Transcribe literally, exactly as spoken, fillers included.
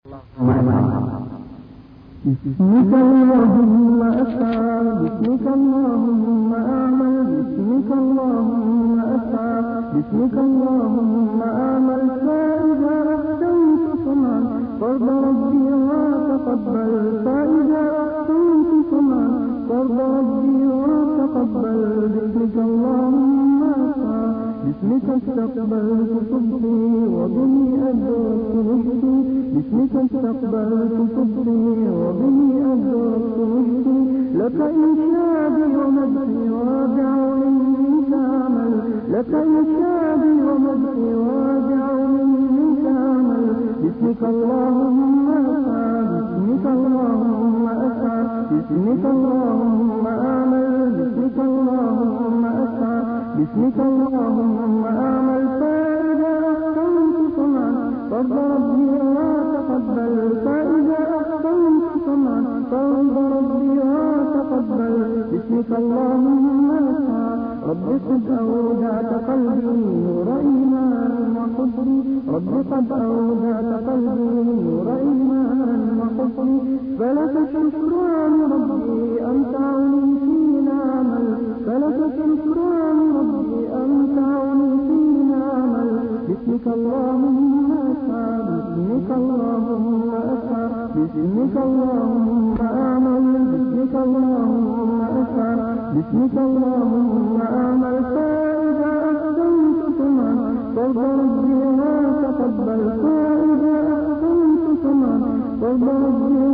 بسمك اللهم أسعى، بسمك اللهم أعمل، بسمك اللهم أسعى، بسمك اللهم أعمل، فإذا أحسنت صنعا فرض ربي وتقبل، فإذا أحسنت صنعا فرض ربي وتقبل، بسمك اللهم أسعى، بسمك استقبلت صدقي وبه أدركت رشدي، بسمك استقبلت صدقي وبه أدركت رشدي، لك إنشادي ومدحي وادع منك عمل، لك إنشادي ومدحي وادع منك عمل، بسمك اللهم أسعى، بسمك اللهم أسعى، بسمك اللهم أعمل، بسمك اللهم أسعى، بسمك اللهم أعمل، فإذا أحسنت صنعا فرض ربي وتقبل، فإذا أحسنت صنعا فرض ربي وتقبل، بسمك اللهم أسعى، رب قد أودعت قلبي نور إيمان وحب، رب قد أودعت قلبي نور إيمان وحب، فلك شكران ربي أنت عوني في العمل، فلك شكران ربي أنت عوني في العمل، بسمك اللهم أسعى، بسمك اللهم أسعى، بسمك اللهم أعمل، بسمك اللهم أسعى، بسمك اللهم أعمل، فإذا أحسنت صنعا فرض ربي وتقبل، فإذا أحسنت صنعا فرض ربي